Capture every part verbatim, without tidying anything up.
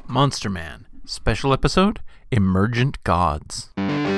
Monster Man, special episode, Emergent Gods.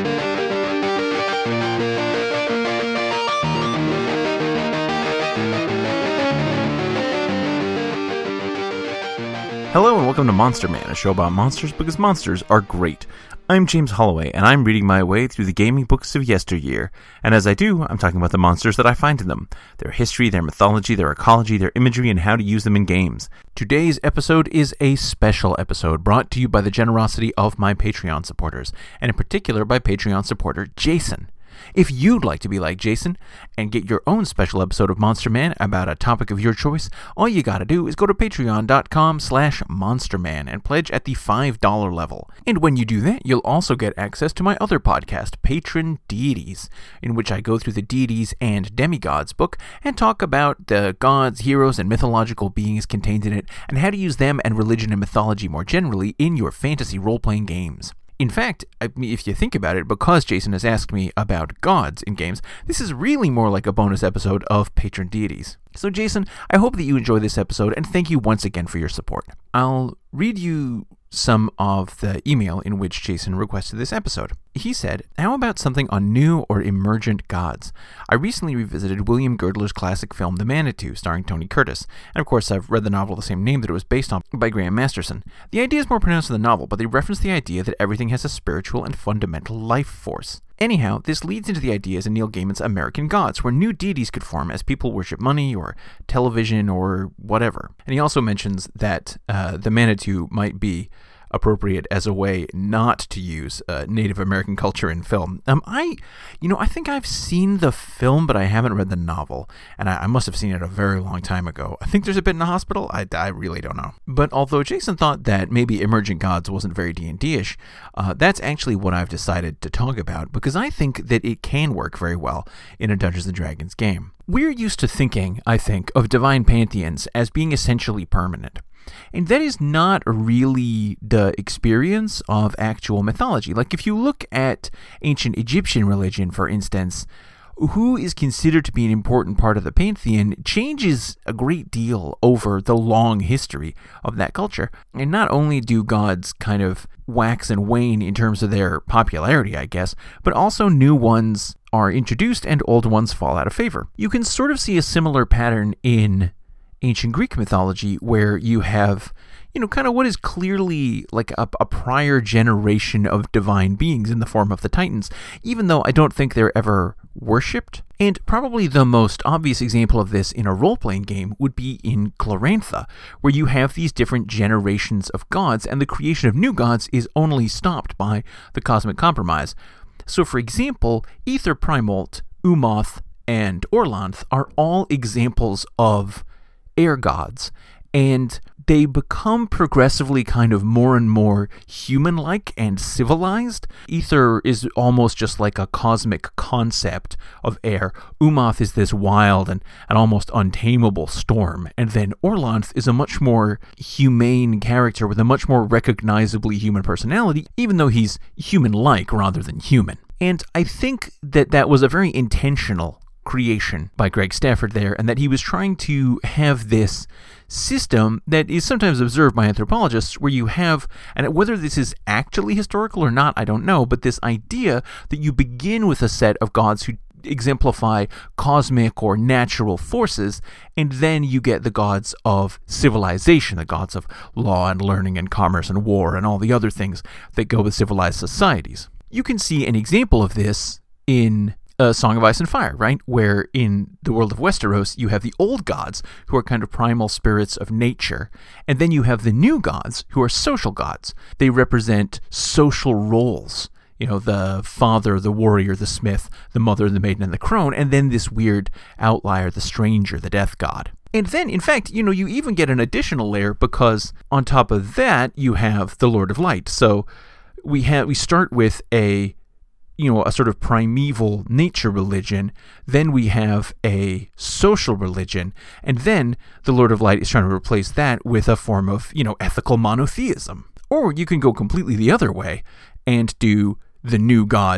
Hello and welcome to Monster Man, a show about monsters because monsters are great. I'm James Holloway, and I'm reading my way through the gaming books of yesteryear, and as I do, I'm talking about the monsters that I find in them, their history, their mythology, their ecology, their imagery, and how to use them in games. Today's episode is a special episode brought to you by the generosity of my Patreon supporters, and in particular by Patreon supporter Jason. If you'd like to be like Jason and get your own special episode of Monster Man about a topic of your choice, all you gotta do is go to patreon.com slash monsterman and pledge at the five dollars level. And when you do that, you'll also get access to my other podcast, Patron Deities, in which I go through the deities and demigods book and talk about the gods, heroes, and mythological beings contained in it and how to use them and religion and mythology more generally in your fantasy role-playing games. In fact, if you think about it, because Jason has asked me about gods in games, this is really more like a bonus episode of Patron Deities. So Jason, I hope that you enjoy this episode, and thank you once again for your support. I'll read you some of the email in which Jason requested this episode. He said, "How about something on new or emergent gods? I recently revisited William Girdler's classic film The Manitou, starring Tony Curtis, and of course I've read the novel of the same name that it was based on by Graham Masterson. The idea is more pronounced in the novel, but they reference the idea that everything has a spiritual and fundamental life force. Anyhow, this leads into the ideas in Neil Gaiman's American Gods, where new deities could form as people worship money or television or whatever." And he also mentions that uh, the Manitou might be appropriate as a way not to use uh, Native American culture in film. Um, I, you know, I think I've seen the film, but I haven't read the novel, and I, I must have seen it a very long time ago. I think there's a bit in the hospital. I, I really don't know. But although Jason thought that maybe Emergent Gods wasn't very D and D-ish, uh, that's actually what I've decided to talk about, because I think that it can work very well in a Dungeons and Dragons game. We're used to thinking, I think, of divine pantheons as being essentially permanent. And that is not really the experience of actual mythology. Like if you look at ancient Egyptian religion, for instance, who is considered to be an important part of the pantheon changes a great deal over the long history of that culture. And not only do gods kind of wax and wane in terms of their popularity, I guess, but also new ones are introduced and old ones fall out of favor. You can sort of see a similar pattern in ancient Greek mythology, where you have, you know, kind of what is clearly like a, a prior generation of divine beings in the form of the Titans, even though I don't think they're ever worshipped. And probably the most obvious example of this in a role-playing game would be in Glorantha, where you have these different generations of gods, and the creation of new gods is only stopped by the Cosmic Compromise. So, for example, Aether Primalt, Umoth, and Orlanth are all examples of air gods, and they become progressively kind of more and more human-like and civilized. Aether is almost just like a cosmic concept of air. Umoth is this wild and, and almost untamable storm, and then Orlanth is a much more humane character with a much more recognizably human personality, even though he's human-like rather than human. And I think that that was a very intentional creation by Greg Stafford there, and that he was trying to have this system that is sometimes observed by anthropologists, where you have, and whether this is actually historical or not, I don't know, but this idea that you begin with a set of gods who exemplify cosmic or natural forces, and then you get the gods of civilization, the gods of law and learning and commerce and war and all the other things that go with civilized societies. You can see an example of this in A Song of Ice and Fire, right? Where in the world of Westeros, you have the old gods, who are kind of primal spirits of nature, and then you have the new gods, who are social gods. They represent social roles. You know, the father, the warrior, the smith, the mother, the maiden, and the crone, and then this weird outlier, the stranger, the death god. And then, in fact, you know, you even get an additional layer, because on top of that, you have the Lord of Light. So we have we start with a you know, a sort of primeval nature religion, then we have a social religion, and then the Lord of Light is trying to replace that with a form of, you know, ethical monotheism. Or you can go completely the other way and do the new gods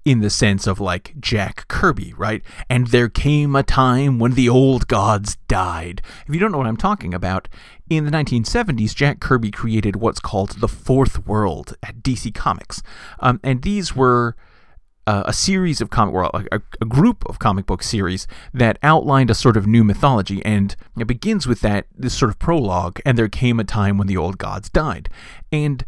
in the sense of like Jack Kirby, right? And there came a time when the old gods died. If you don't know what I'm talking about, in the nineteen seventies, Jack Kirby created what's called the Fourth World at D C Comics. Um, and these were uh, a series of comic, well, a, a group of comic book series that outlined a sort of new mythology. And it begins with that, this sort of prologue, and there came a time when the old gods died. And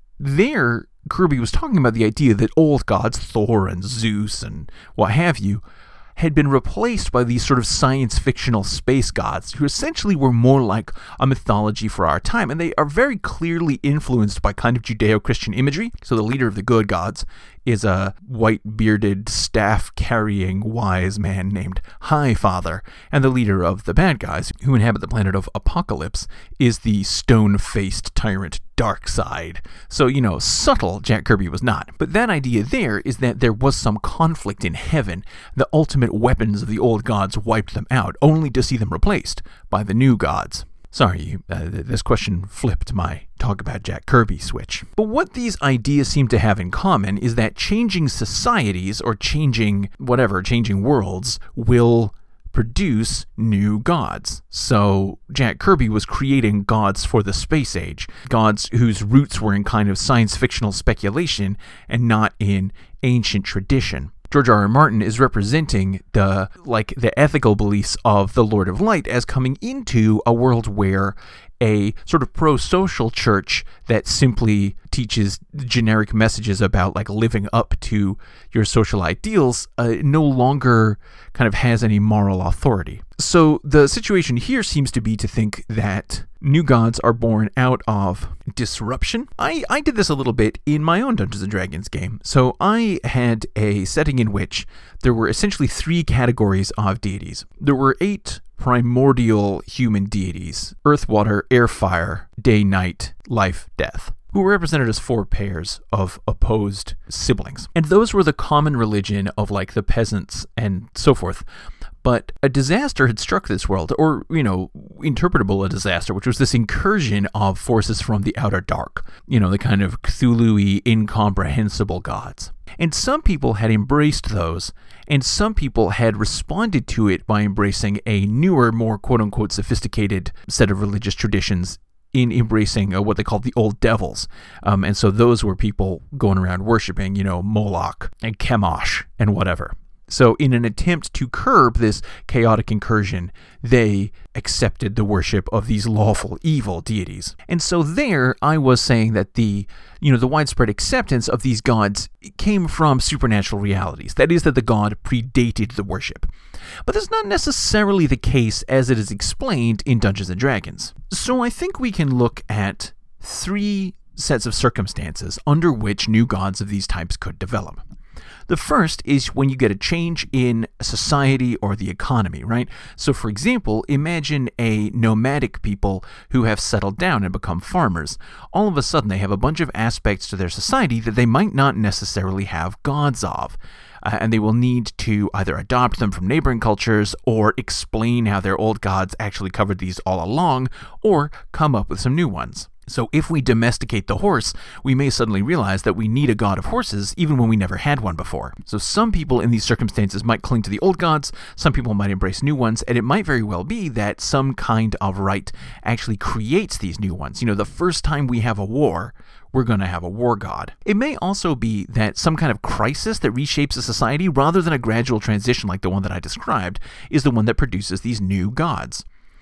there, Kirby was talking about the idea that old gods, Thor and Zeus and what have you, had been replaced by these sort of science-fictional space gods who essentially were more like a mythology for our time, and they are very clearly influenced by kind of Judeo-Christian imagery. So the leader of the good gods is a white-bearded, staff-carrying wise man named Highfather, and the leader of the bad guys, who inhabit the planet of Apocalypse, is the stone-faced tyrant Darkseid. So, you know, subtle Jack Kirby was not. But that idea there is that there was some conflict in heaven. The ultimate weapons of the old gods wiped them out, only to see them replaced by the new gods. Sorry, uh, this question flipped my talk about Jack Kirby switch. But what these ideas seem to have in common is that changing societies, or changing whatever, changing worlds, will produce new gods. So Jack Kirby was creating gods for the space age, gods whose roots were in kind of science-fictional speculation and not in ancient tradition. George R. R. Martin is representing the like the ethical beliefs of the Lord of Light as coming into a world where a sort of pro-social church that simply teaches generic messages about like living up to your social ideals uh, no longer kind of has any moral authority. So the situation here seems to be to think that new gods are born out of disruption. I, I did this a little bit in my own Dungeons and Dragons game. So I had a setting in which there were essentially three categories of deities. There were eight primordial human deities: earth, water, air, fire, day, night, life, death, who were represented as four pairs of opposed siblings. And those were the common religion of like the peasants and so forth. But a disaster had struck this world, or, you know, interpretable a disaster, which was this incursion of forces from the outer dark, you know, the kind of Cthulhu-y, incomprehensible gods. And some people had embraced those, and some people had responded to it by embracing a newer, more quote-unquote sophisticated set of religious traditions in embracing uh, what they called the old devils. Um, and so those were people going around worshiping, you know, Moloch and Chemosh and whatever. So in an attempt to curb this chaotic incursion, they accepted the worship of these lawful evil deities. And so there I was saying that the, you know, the widespread acceptance of these gods came from supernatural realities. That is, that the god predated the worship. But that's not necessarily the case as it is explained in Dungeons and Dragons. So I think we can look at three sets of circumstances under which new gods of these types could develop. The first is when you get a change in society or the economy, right? So, for example, imagine a nomadic people who have settled down and become farmers. All of a sudden, they have a bunch of aspects to their society that they might not necessarily have gods of. Uh, and they will need to either adopt them from neighboring cultures or explain how their old gods actually covered these all along, or come up with some new ones. So if we domesticate the horse, we may suddenly realize that we need a god of horses even when we never had one before. So some people in these circumstances might cling to the old gods, some people might embrace new ones, and it might very well be that some kind of rite actually creates these new ones. You know, the first time we have a war, we're going to have a war god. It may also be that some kind of crisis that reshapes a society, rather than a gradual transition like the one that I described, is the one that produces these new gods.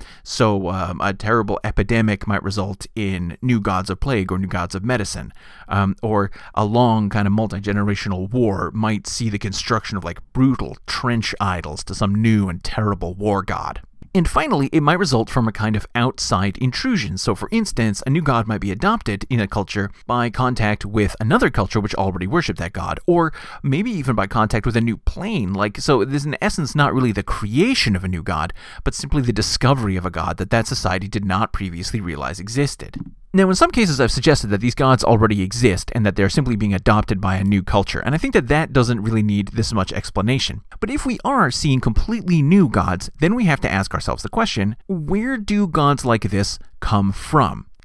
So um, a terrible epidemic might result in new gods of plague or new gods of medicine, um, or a long kind of multi-generational war might see the construction of like brutal trench idols to some new and terrible war god. And finally, it might result from a kind of outside intrusion. So for instance, a new god might be adopted in a culture by contact with another culture which already worshipped that god, or maybe even by contact with a new plane. Like, so there's in essence not really the creation of a new god, but simply the discovery of a god that that society did not previously realize existed. Now, in some cases, I've suggested that these gods already exist and that they're simply being adopted by a new culture, and I think that that doesn't really need this much explanation. But if we are seeing completely new gods, then we have to ask ourselves the question, where do gods like this come from?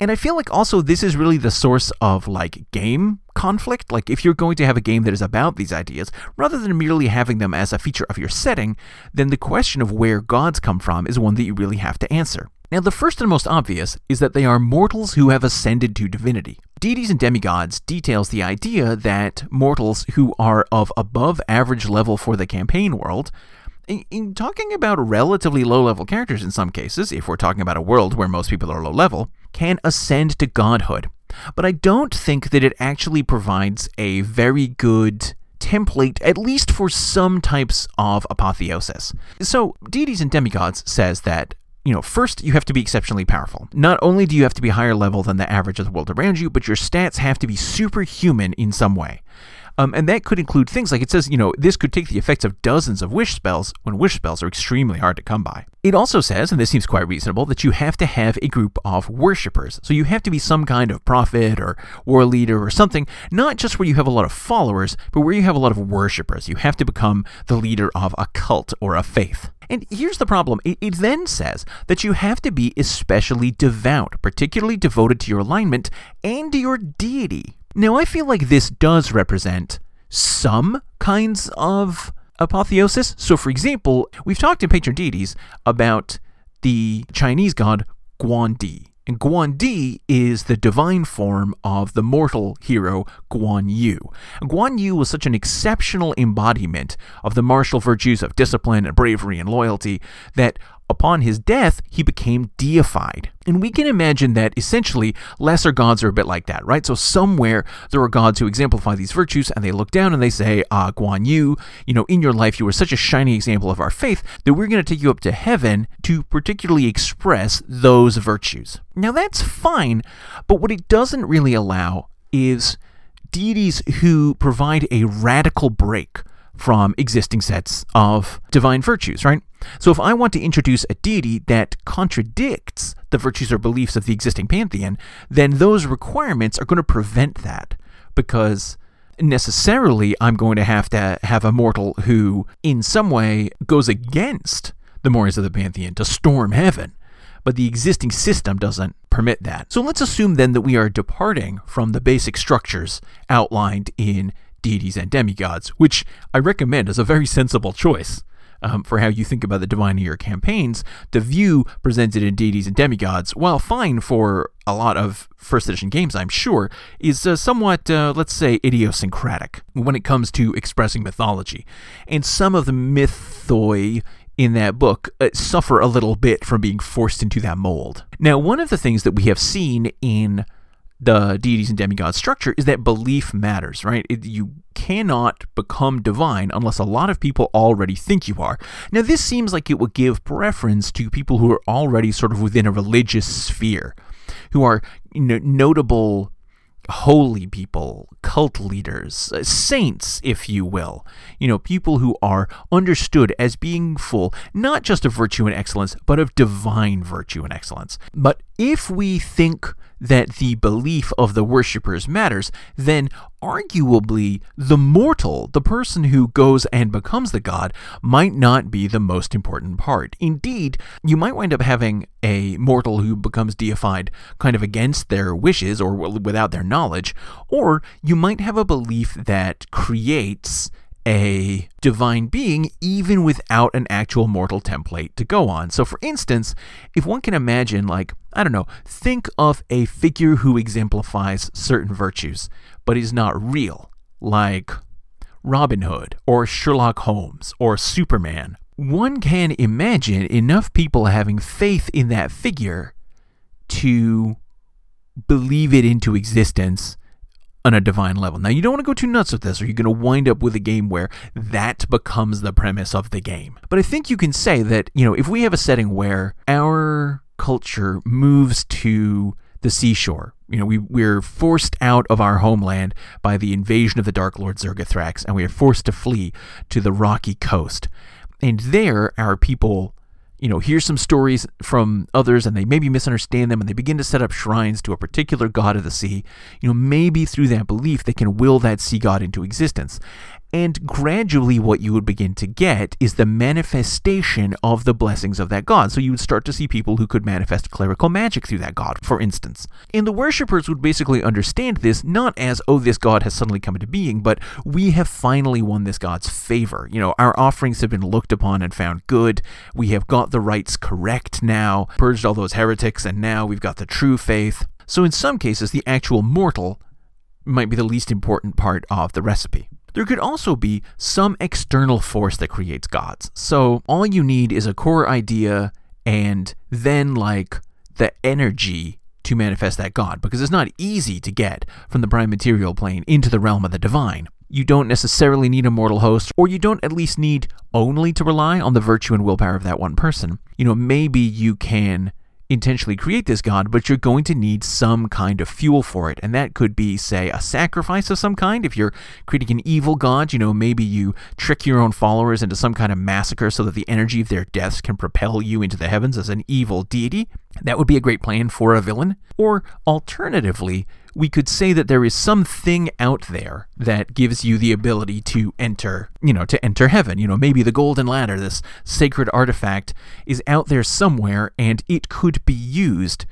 And I feel like also this is really the source of like game conflict. Like if you're going to have a game that is about these ideas, rather than merely having them as a feature of your setting, then the question of where gods come from is one that you really have to answer. Now, the first and most obvious is that they are mortals who have ascended to divinity. Deities and Demigods details the idea that mortals who are of above average level for the campaign world, in, in talking about relatively low-level characters in some cases, if we're talking about a world where most people are low-level, can ascend to godhood. But I don't think that it actually provides a very good template, at least for some types of apotheosis. So, Deities and Demigods says that, you know, first you have to be exceptionally powerful. Not only do you have to be higher level than the average of the world around you, but your stats have to be superhuman in some way. Um, and that could include things like, it says, you know, this could take the effects of dozens of wish spells when wish spells are extremely hard to come by. It also says, and this seems quite reasonable, that you have to have a group of worshippers. So you have to be some kind of prophet or war leader or something, not just where you have a lot of followers, but where you have a lot of worshippers. You have to become the leader of a cult or a faith. And here's the problem. It, it then says that you have to be especially devout, particularly devoted to your alignment and to your deity. Now, I feel like this does represent some kinds of apotheosis. So, for example, we've talked in Patron Deities about the Chinese god Guandi. And Guandi is the divine form of the mortal hero Guan Yu. Guan Yu was such an exceptional embodiment of the martial virtues of discipline and bravery and loyalty that upon his death, he became deified. And we can imagine that essentially lesser gods are a bit like that, right? So somewhere there are gods who exemplify these virtues and they look down and they say, ah, Guan Yu, you know, in your life you were such a shining example of our faith that we're going to take you up to heaven to particularly express those virtues. Now that's fine, but what it doesn't really allow is deities who provide a radical break from existing sets of divine virtues, right? So if I want to introduce a deity that contradicts the virtues or beliefs of the existing pantheon, then those requirements are going to prevent that, because necessarily I'm going to have to have a mortal who in some way goes against the mores of the pantheon to storm heaven. But the existing system doesn't permit that. So let's assume then that we are departing from the basic structures outlined in Deities and Demigods, which I recommend as a very sensible choice um, for how you think about the divine in your campaigns. The view presented in Deities and Demigods, while fine for a lot of first edition games, I'm sure, is uh, somewhat, uh, let's say, idiosyncratic when it comes to expressing mythology. And some of the mythoi in that book uh, suffer a little bit from being forced into that mold. Now, one of the things that we have seen in the Deities and Demigods structure is that belief matters, right? It, you cannot become divine unless a lot of people already think you are. Now, this seems like it would give preference to people who are already sort of within a religious sphere, who are, you know, notable holy people, cult leaders, uh, saints, if you will. You know, people who are understood as being full, not just of virtue and excellence, but of divine virtue and excellence. But if we think that the belief of the worshippers matters, then arguably the mortal, the person who goes and becomes the god, might not be the most important part. Indeed, you might wind up having a mortal who becomes deified kind of against their wishes or without their knowledge, or you might have a belief that creates a divine being even without an actual mortal template to go on. So for instance, if one can imagine, like, I don't know, think of a figure who exemplifies certain virtues, but is not real, like Robin Hood or Sherlock Holmes or Superman. One can imagine enough people having faith in that figure to believe it into existence on a divine level. Now, you don't want to go too nuts with this, or you're going to wind up with a game where that becomes the premise of the game. But I think you can say that, you know, if we have a setting where our culture moves to the seashore, you know, we, we're forced out of our homeland by the invasion of the Dark Lord Zergothrax, and we are forced to flee to the rocky coast. And there, our people, you know, hear some stories from others and they maybe misunderstand them and they begin to set up shrines to a particular god of the sea. You know, maybe through that belief they can will that sea god into existence. And gradually what you would begin to get is the manifestation of the blessings of that god. So you would start to see people who could manifest clerical magic through that god, for instance. And the worshippers would basically understand this not as, oh, this god has suddenly come into being, but we have finally won this god's favor. You know, our offerings have been looked upon and found good. We have got the rites correct now, purged all those heretics, and now we've got the true faith. So in some cases, the actual mortal might be the least important part of the recipe. There could also be some external force that creates gods. So all you need is a core idea and then like the energy to manifest that god, because it's not easy to get from the prime material plane into the realm of the divine. You don't necessarily need a mortal host, or you don't at least need only to rely on the virtue and willpower of that one person. You know, maybe you can intentionally create this god, but you're going to need some kind of fuel for it. And that could be, say, a sacrifice of some kind. If you're creating an evil god, you know, maybe you trick your own followers into some kind of massacre so that the energy of their deaths can propel you into the heavens as an evil deity. That would be a great plan for a villain. Or alternatively, we could say that there is something out there that gives you the ability to enter, you know, to enter heaven. You know, maybe the golden ladder, this sacred artifact, is out there somewhere, and it could be used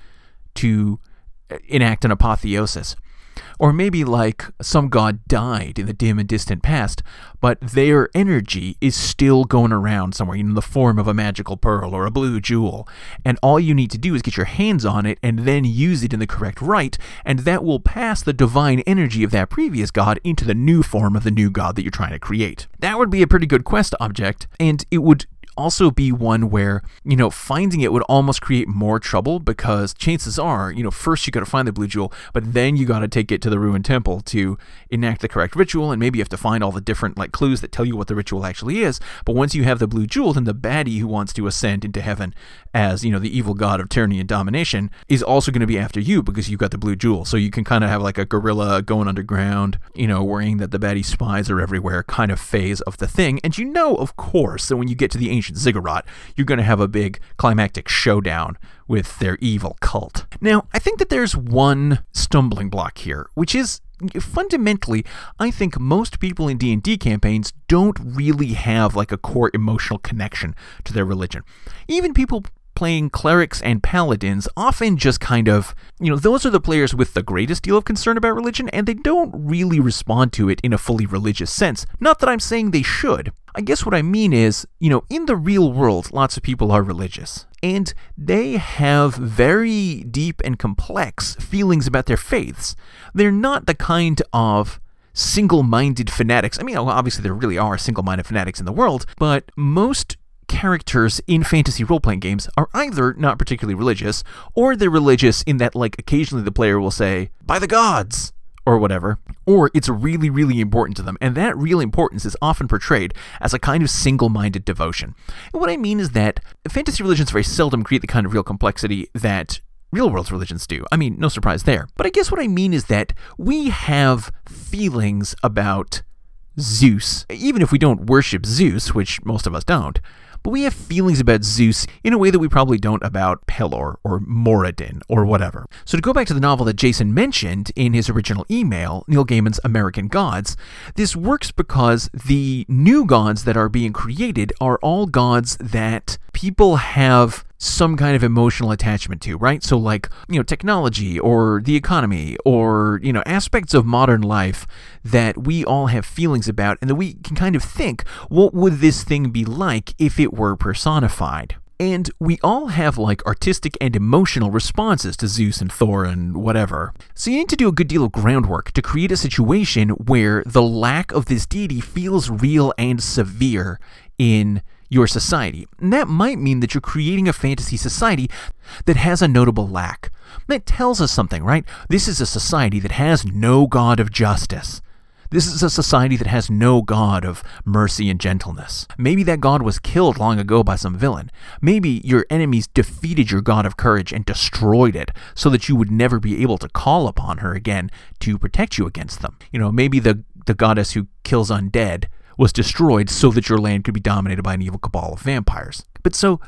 to enact an apotheosis. Or maybe like some god died in the dim and distant past, but their energy is still going around somewhere, in the form of a magical pearl or a blue jewel. And all you need to do is get your hands on it and then use it in the correct rite, and that will pass the divine energy of that previous god into the new form of the new god that you're trying to create. That would be a pretty good quest object, and it would also be one where, you know, finding it would almost create more trouble, because chances are, you know, first you got to find the blue jewel, but then you got to take it to the ruined temple to enact the correct ritual, and maybe you have to find all the different like clues that tell you what the ritual actually is. But once you have the blue jewel, then the baddie who wants to ascend into heaven as, you know, the evil god of tyranny and domination is also going to be after you because you've got the blue jewel. So you can kind of have like a guerrilla going underground, you know, worrying that the baddie spies are everywhere kind of phase of the thing. And you know, of course, that when you get to the ancient ziggurat, you're going to have a big climactic showdown with their evil cult. Now, I think that there's one stumbling block here, which is fundamentally, I think most people in D and D campaigns don't really have like a core emotional connection to their religion. Even people playing clerics and paladins often just kind of, you know, those are the players with the greatest deal of concern about religion, and they don't really respond to it in a fully religious sense. Not that I'm saying they should. I guess what I mean is, you know, in the real world, lots of people are religious, and they have very deep and complex feelings about their faiths. They're not the kind of single-minded fanatics. I mean, obviously there really are single-minded fanatics in the world, but most characters in fantasy role-playing games are either not particularly religious, or they're religious in that, like, occasionally the player will say, "By the gods," or whatever, or it's really, really important to them, and that real importance is often portrayed as a kind of single-minded devotion. And what I mean is that fantasy religions very seldom create the kind of real complexity that real-world religions do. I mean, no surprise there. But I guess what I mean is that we have feelings about Zeus, even if we don't worship Zeus, which most of us don't. But we have feelings about Zeus in a way that we probably don't about Pelor or Moradin or whatever. So to go back to the novel that Jason mentioned in his original email, Neil Gaiman's American Gods, this works because the new gods that are being created are all gods that people have some kind of emotional attachment to, right? So like, you know, technology or the economy or, you know, aspects of modern life that we all have feelings about, and that we can kind of think, what would this thing be like if it were personified? And we all have like artistic and emotional responses to Zeus and Thor and whatever. So you need to do a good deal of groundwork to create a situation where the lack of this deity feels real and severe in your society. And that might mean that you're creating a fantasy society that has a notable lack. That tells us something, right? This is a society that has no god of justice. This is a society that has no god of mercy and gentleness. Maybe that god was killed long ago by some villain. Maybe your enemies defeated your god of courage and destroyed it so that you would never be able to call upon her again to protect you against them. You know, maybe the, the goddess who kills undead was destroyed so that your land could be dominated by an evil cabal of vampires. But so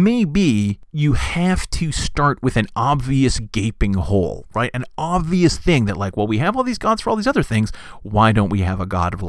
maybe you have to start with an obvious gaping hole, right? An obvious thing that like, well, we have all these gods for all these other things. Why don't we have a god of love?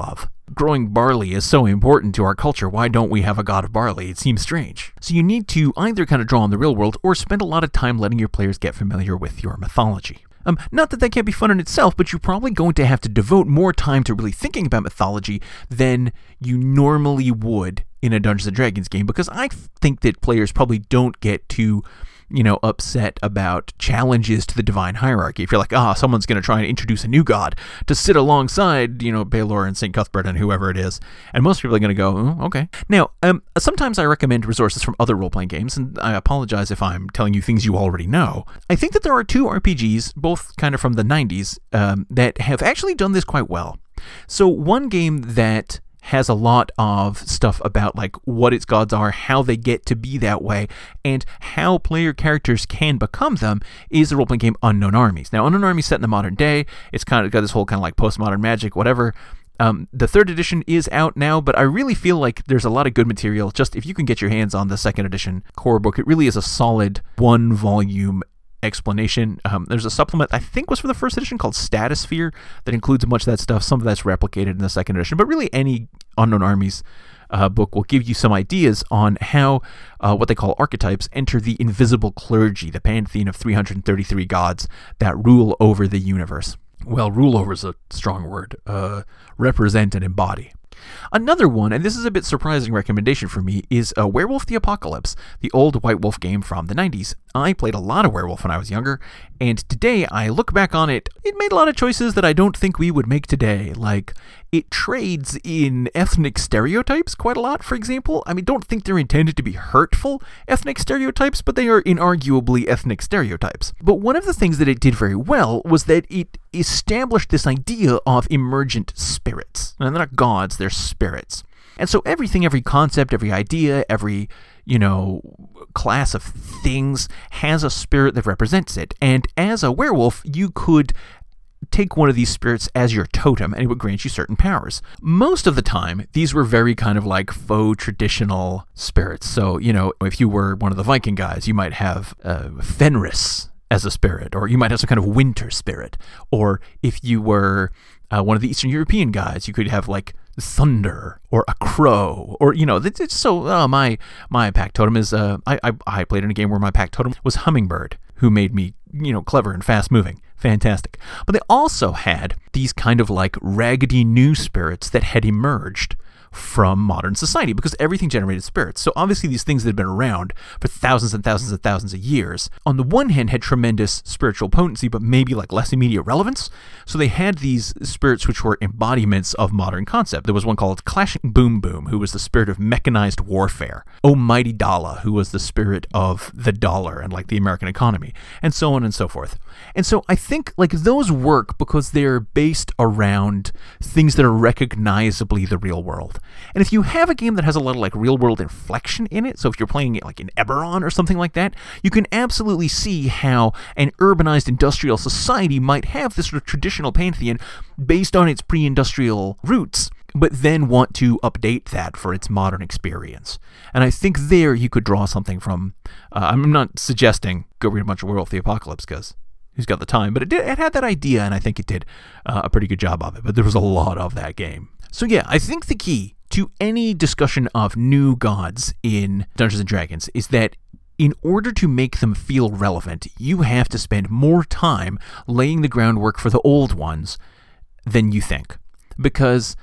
growing barley is so important to our culture, why don't we have a god of barley? It seems strange. So you need to either kind of draw on the real world or spend a lot of time letting your players get familiar with your mythology. Um, not that that can't be fun in itself, but you're probably going to have to devote more time to really thinking about mythology than you normally would in a Dungeons and Dragons game, because I think that players probably don't get too, you know, upset about challenges to the divine hierarchy. If you're like, ah, oh, someone's going to try and introduce a new god to sit alongside, you know, Baelor and Saint Cuthbert and whoever it is, and most people are going to go, oh, okay. Now, um, sometimes I recommend resources from other role-playing games, and I apologize if I'm telling you things you already know. I think that there are two R P Gs, both kind of from the nineties, um, that have actually done this quite well. So one game that has a lot of stuff about like what its gods are, how they get to be that way, and how player characters can become them is the role-playing game Unknown Armies. Now, Unknown Armies set in the modern day. It's kind of got this whole kind of like postmodern magic, whatever. Um, the third edition is out now, but I really feel like there's a lot of good material. Just if you can get your hands on the second edition core book, it really is a solid one-volume explanation. Um, there's a supplement I think was for the first edition called Statosphere that includes much of that stuff. Some of that's replicated in the second edition, but really any Unknown Armies uh, book will give you some ideas on how uh, what they call archetypes enter the invisible clergy, the pantheon of three hundred thirty-three gods that rule over the universe. Well, rule over is a strong word. Uh, represent and embody. Another one, and this is a bit surprising recommendation for me, is uh, Werewolf the Apocalypse, the old White Wolf game from the nineties. I played a lot of Werewolf when I was younger, and today I look back on it, it made a lot of choices that I don't think we would make today. Like, it trades in ethnic stereotypes quite a lot, for example. I mean, don't think they're intended to be hurtful ethnic stereotypes, but they are inarguably ethnic stereotypes. But one of the things that it did very well was that it established this idea of emergent spirits. And they're not gods, they're spirits. And so everything, every concept, every idea, every, you know, class of things has a spirit that represents it. And as a werewolf, you could take one of these spirits as your totem, and it would grant you certain powers. Most of the time, these were very kind of like faux traditional spirits. So, you know, if you were one of the Viking guys, you might have uh, Fenris as a spirit, or you might have some kind of winter spirit. Or if you were uh, one of the Eastern European guys, you could have like thunder or a crow, or, you know, it's, it's so, uh, my, my pack totem is, uh, I, I, I played in a game where my pack totem was Hummingbird, who made me, you know, clever and fast moving. Fantastic. But they also had these kind of like raggedy new spirits that had emerged from modern society, because everything generated spirits. So obviously these things that had been around for thousands and thousands and thousands of years, on the one hand had tremendous spiritual potency, but maybe like less immediate relevance. So they had these spirits which were embodiments of modern concept. There was one called Clashing Boom Boom, who was the spirit of mechanized warfare. Almighty Dollar, who was the spirit of the dollar and like the American economy, and so on and so forth. And so I think like those work because they're based around things that are recognizably the real world. And if you have a game that has a lot of like real world inflection in it, so if you're playing it like in Eberron or something like that, you can absolutely see how an urbanized industrial society might have this sort of traditional pantheon based on its pre-industrial roots, but then want to update that for its modern experience. And I think there you could draw something from, uh, I'm not suggesting go read a bunch of Werewolf the Apocalypse, because who's got the time, but it did, it had that idea, and I think it did uh, a pretty good job of it, but there was a lot of that game. So yeah, I think the key to any discussion of new gods in Dungeons and Dragons is that in order to make them feel relevant, you have to spend more time laying the groundwork for the old ones than you think. Because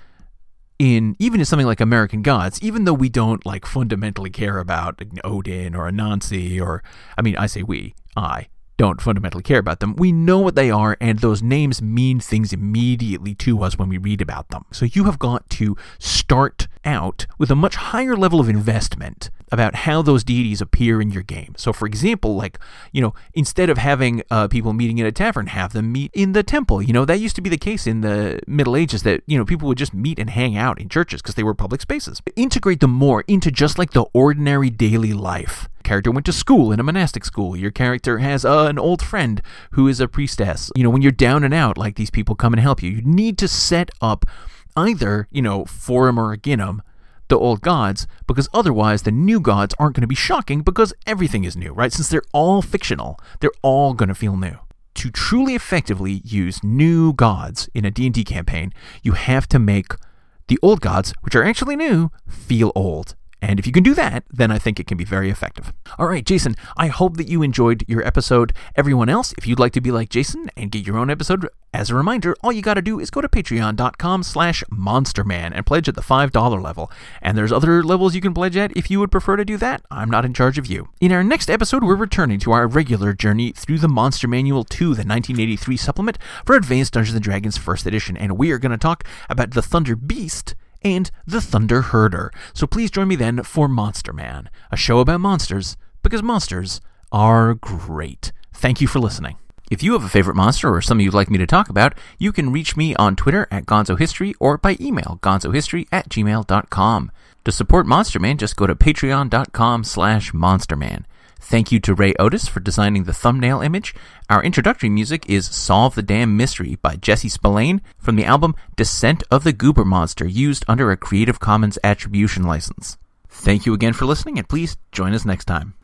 in even in something like American Gods, even though we don't like fundamentally care about Odin or Anansi, or, I mean, I say we, I, don't fundamentally care about them, we know what they are, and those names mean things immediately to us when we read about them. So you have got to start out with a much higher level of investment about how those deities appear in your game. So for example, like, you know, instead of having uh, people meeting in a tavern, have them meet in the temple. You know, that used to be the case in the Middle Ages, that, you know, people would just meet and hang out in churches because they were public spaces. Integrate them more into just like the ordinary daily life. Character went to school in a monastic school. Your character has uh, an old friend who is a priestess. You know, when you're down and out, like, these people come and help you. You need to set up either, you know, Forum or Aginum, the old gods, because otherwise the new gods aren't going to be shocking, because everything is new, right? Since they're all fictional, they're all going to feel new. To truly effectively use new gods in a D and D campaign, you have to make the old gods, which are actually new, feel old. And if you can do that, then I think it can be very effective. All right, Jason, I hope that you enjoyed your episode. Everyone else, if you'd like to be like Jason and get your own episode, as a reminder, all you got to do is go to patreon.com slash monsterman and pledge at the five dollar level. And there's other levels you can pledge at if you would prefer to do that. I'm not in charge of you. In our next episode, we're returning to our regular journey through the Monster Manual two, the nineteen eighty-three supplement for Advanced Dungeons and Dragons first edition. And we are going to talk about the Thunder Beast and the Thunder Herder. So please join me then for Monster Man, a show about monsters, because monsters are great. Thank you for listening. If you have a favorite monster or something you'd like me to talk about, you can reach me on Twitter at GonzoHistory or by email, gonzohistory at gmail dot com. To support Monster Man, just go to patreon.com slash monsterman. Thank you to Ray Otis for designing the thumbnail image. Our introductory music is Solve the Damn Mystery by Jesse Spillane from the album Descent of the Goober Monster, used under a Creative Commons Attribution license. Thank you again for listening, and please join us next time.